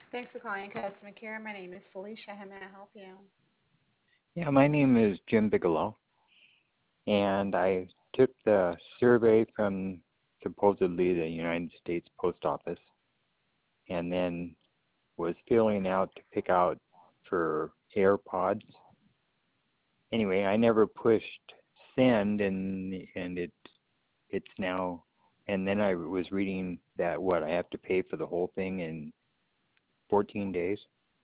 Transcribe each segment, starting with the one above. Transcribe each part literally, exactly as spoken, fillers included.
Thanks for calling customer care. My name is Felicia. How may I help you? Yeah, my name is Jim Bigelow, and I took the survey from supposedly the United States Post Office, and then was filling out to pick out for AirPods. Anyway, I never pushed send, and and it it's now. And then I was reading that what I have to pay for the whole thing in fourteen days,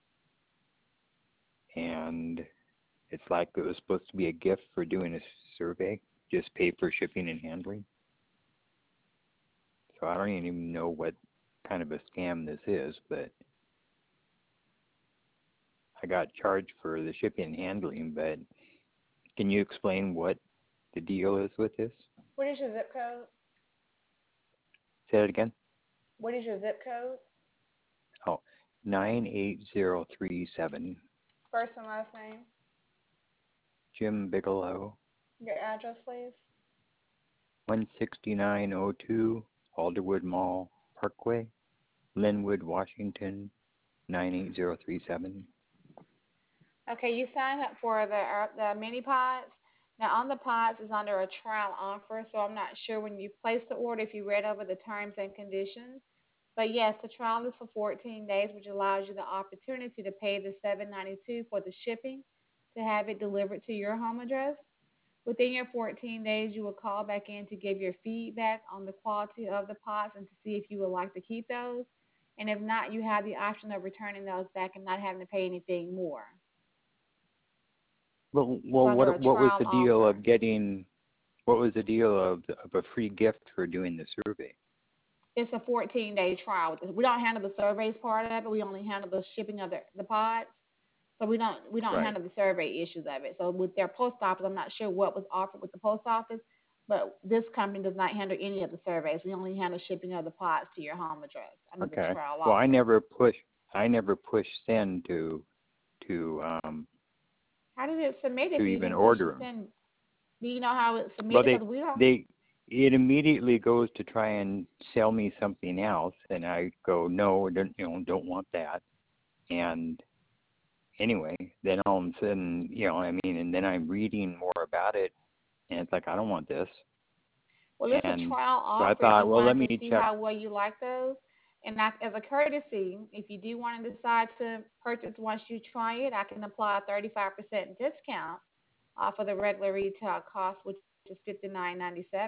and it's like it was supposed to be a gift for doing a survey, just pay for shipping and handling. So I don't even know what kind of a scam this is, but I got charged for the shipping and handling. But can you explain what the deal is with this? What is your zip code? Say that again. What is your zip code? Oh, nine eight zero three seven. First and last name. Jim Bigelow. Your address, please. one sixty-nine oh two Alderwood Mall Parkway, Linwood, Washington, nine eight zero three seven. Okay, you signed up for the uh, the mini pods. Now on the pods is under a trial offer, so I'm not sure when you placed the order if you read over the terms and conditions. But yes, the trial is for fourteen days, which allows you the opportunity to pay the seven ninety-two for the shipping to have it delivered to your home address. Within your fourteen days, you will call back in to give your feedback on the quality of the pots and to see if you would like to keep those. And if not, you have the option of returning those back and not having to pay anything more. Well, It's well, under what a what was trial the deal offer. of getting? What was the deal of of a free gift for doing the survey? It's a fourteen day trial with this. We don't handle the surveys part of it. We only handle the shipping of the, the pods. So we don't we don't Right. handle the survey issues of it. So with their post office, I'm not sure what was offered with the post office, but this company does not handle any of the surveys. We only handle shipping of the pods to your home address under the Okay. trial Well, I offer. never push. I never push send to to um How did it submit to if you even didn't push order the them. send? Do you know how it Well, submitted? they Because we don't. they it immediately goes to try and sell me something else, and I go no, don't you know don't want that. And anyway, then all of a sudden, you know, I mean, and then I'm reading more about it, and it's like I don't want this. Well, it's a And trial so I offer if thought, you well, let wanted me to see check. how well you like those. And I, as a courtesy, if you do want to decide to purchase once you try it, I can apply a thirty-five percent discount off of the regular retail cost, which is fifty-nine ninety-seven.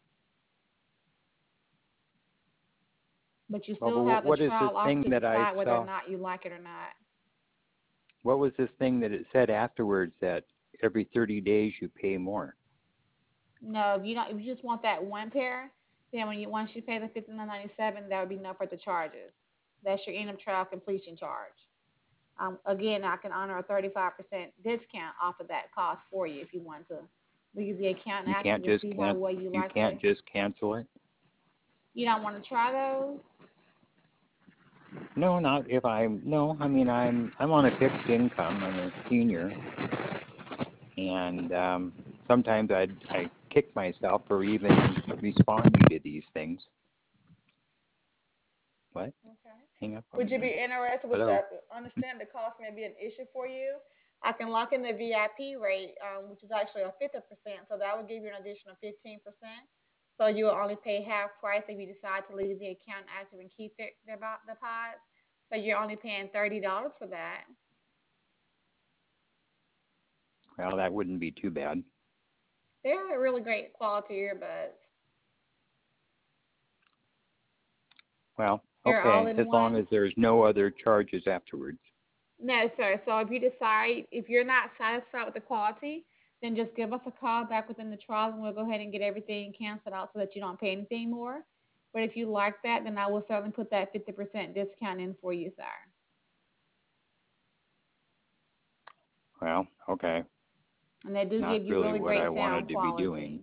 But you Well, still but have the what is this trial offer thing to that I decide whether or saw? not you like it or not. What was this thing that it said afterwards that every thirty days you pay more? No, if you don't, if you just want that one pair, then when you once you pay the fifty-nine ninety-seven, that would be no further charges. That's your end of trial completion charge. Um, again, I can honor a thirty-five percent discount off of that cost for you if you want to leave the account You active can't to just see how can well you you like can't it. just cancel it. You don't want to try those? No, not if I'm no. I mean, I'm I'm on a fixed income. I'm a senior, and um, sometimes I I kick myself for even responding to these things. What? Okay. Hang up on Would me, you huh? be interested with Hello. that? Understand the cost may be an issue for you. I can lock in the V I P rate, um, which is actually a fifty percent, so that will give you an additional fifteen percent. So you'll only pay half price if you decide to leave the account active and keep the, the, the pods. So you're only paying thirty dollars for that. Well, that wouldn't be too bad. They're a really great quality earbuds. Well, They're all okay, in as long one. as there's no other charges afterwards. No, sir. So if you decide, if you're not satisfied with the quality, then just give us a call back within the trial and we'll go ahead and get everything canceled out so that you don't pay anything more. But if you like that, then I will certainly put that fifty percent discount in for you, sir. Well, okay, And they do not give you really really what I great sound wanted to be doing. quality.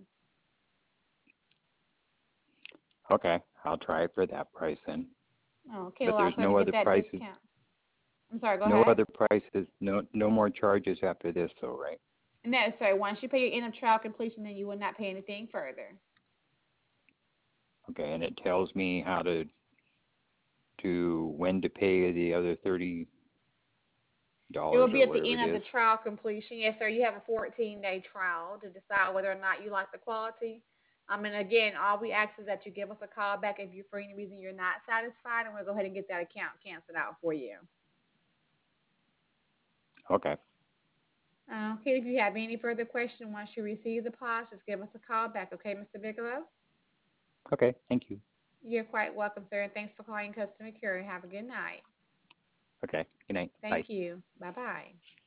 Okay, I'll try it for that price then. Okay, But well, I'll there's certainly no get other that prices, discount. I'm sorry, go no ahead. other prices, no no more charges after this, though, right? No, sir. Once you pay your end of trial completion, then you will not pay anything further. Okay, and it tells me how to to when to pay the other thirty It will dollars be or at the whatever end it of the is? trial completion. Yes, sir. You have a fourteen day trial to decide whether or not you like the quality. Um, and again, all we ask is that you give us a call back if you, for any reason, you're not satisfied, and we'll go ahead and get that account canceled out for you. Okay. Okay, if you have any further questions once you receive the pods, just give us a call back, okay, mister Bigelow? Okay. Thank you. You're quite welcome, sir, and thanks for calling customer care. Have a good night. Okay. Good night. Bye. Thank you. Bye bye.